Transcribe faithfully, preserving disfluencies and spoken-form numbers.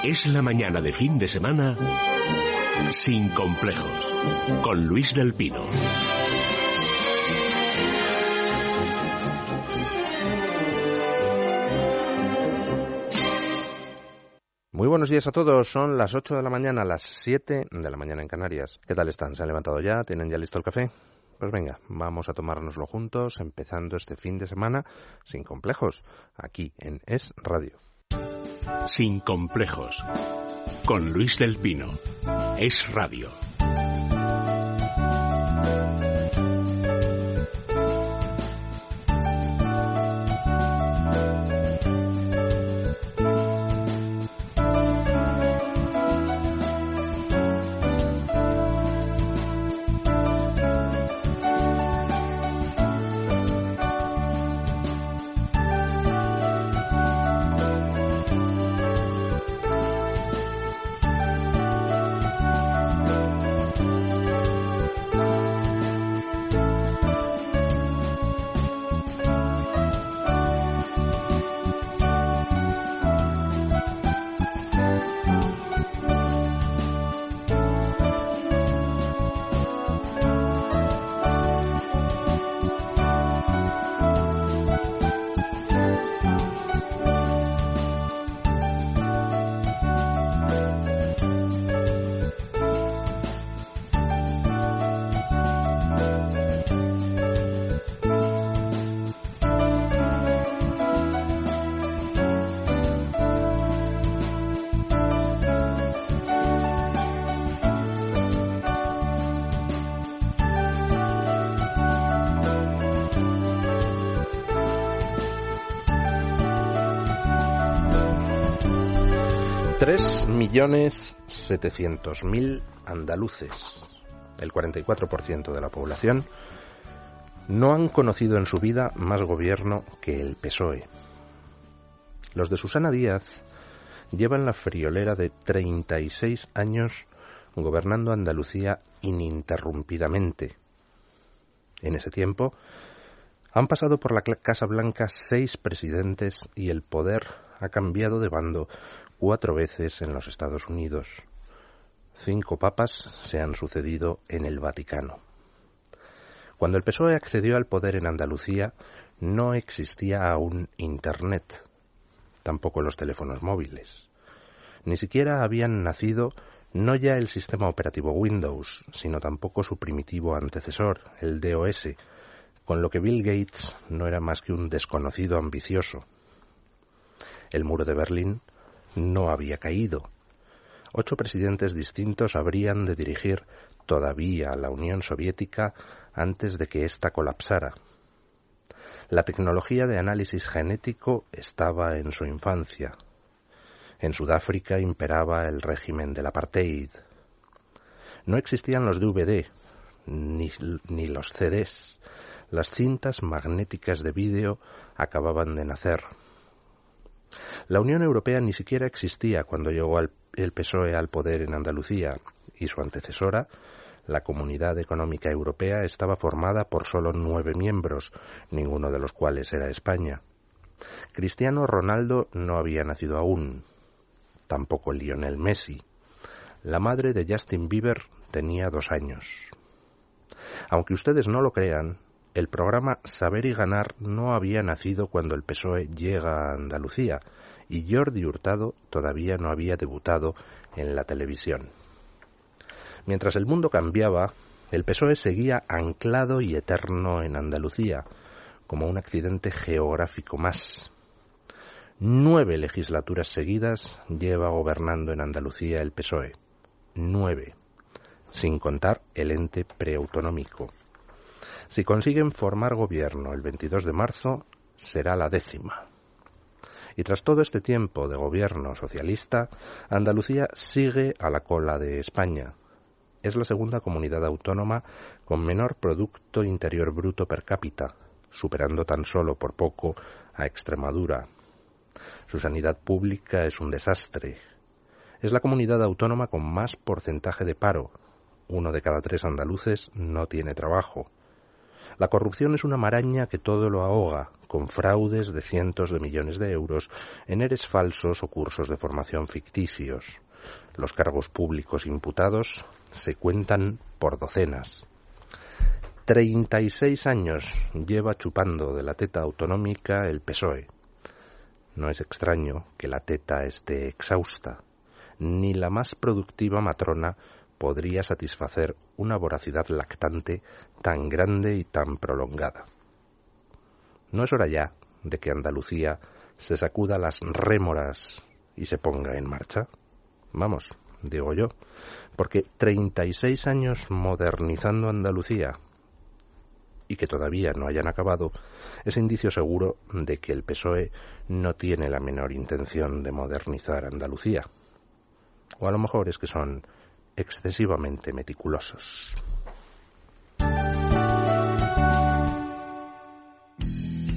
Es la mañana de fin de semana sin complejos, con Luis del Pino. Muy buenos días a todos, son las ocho de la mañana, las siete de la mañana en Canarias. ¿Qué tal están? ¿Se han levantado ya? ¿Tienen ya listo el café? Pues venga, vamos a tomárnoslo juntos, empezando este fin de semana sin complejos, aquí en Es Radio. Sin complejos, con Luis del Pino. Es Radio. Tres millones setecientos mil andaluces, el cuarenta y cuatro por ciento de la población, no han conocido en su vida más gobierno que el P S O E. Los de Susana Díaz llevan la friolera de treinta y seis años gobernando Andalucía ininterrumpidamente. En ese tiempo han pasado por la Casa Blanca seis presidentes y el poder ha cambiado de bando cuatro veces en los Estados Unidos. Cinco papas se han sucedido en el Vaticano. Cuando el P S O E accedió al poder en Andalucía, no existía aún Internet, tampoco los teléfonos móviles. Ni siquiera habían nacido no ya el sistema operativo Windows, sino tampoco su primitivo antecesor, el D O S, con lo que Bill Gates no era más que un desconocido ambicioso. El muro de Berlín no había caído. Ocho presidentes distintos habrían de dirigir todavía a la Unión Soviética antes de que ésta colapsara. La tecnología de análisis genético estaba en su infancia. En Sudáfrica imperaba el régimen del apartheid. No existían los D V D, ni, ni los C Ds. Las cintas magnéticas de vídeo acababan de nacer. La Unión Europea ni siquiera existía cuando llegó el P S O E al poder en Andalucía, y su antecesora, la Comunidad Económica Europea, estaba formada por solo nueve miembros, ninguno de los cuales era España. Cristiano Ronaldo no había nacido aún, tampoco Lionel Messi. La madre de Justin Bieber tenía dos años. Aunque ustedes no lo crean, el programa Saber y Ganar no había nacido cuando el P S O E llega a Andalucía y Jordi Hurtado todavía no había debutado en la televisión. Mientras el mundo cambiaba, el P S O E seguía anclado y eterno en Andalucía, como un accidente geográfico más. Nueve legislaturas seguidas lleva gobernando en Andalucía el P S O E. Nueve, sin contar el ente preautonómico. Si consiguen formar gobierno el veintidós de marzo, será la décima. Y tras todo este tiempo de gobierno socialista, Andalucía sigue a la cola de España. Es la segunda comunidad autónoma con menor Producto Interior Bruto per cápita, superando tan solo por poco a Extremadura. Su sanidad pública es un desastre. Es la comunidad autónoma con más porcentaje de paro. Uno de cada tres andaluces no tiene trabajo. La corrupción es una maraña que todo lo ahoga, con fraudes de cientos de millones de euros en eres falsos o cursos de formación ficticios. Los cargos públicos imputados se cuentan por docenas. Treinta y seis años lleva chupando de la teta autonómica el P S O E. No es extraño que la teta esté exhausta. Ni la más productiva matrona podría satisfacer una voracidad lactante tan grande y tan prolongada. ¿No es hora ya de que Andalucía se sacuda las rémoras y se ponga en marcha? Vamos, digo yo, porque treinta y seis años modernizando Andalucía y que todavía no hayan acabado es indicio seguro de que el P S O E no tiene la menor intención de modernizar Andalucía. O a lo mejor es que son excesivamente meticulosos.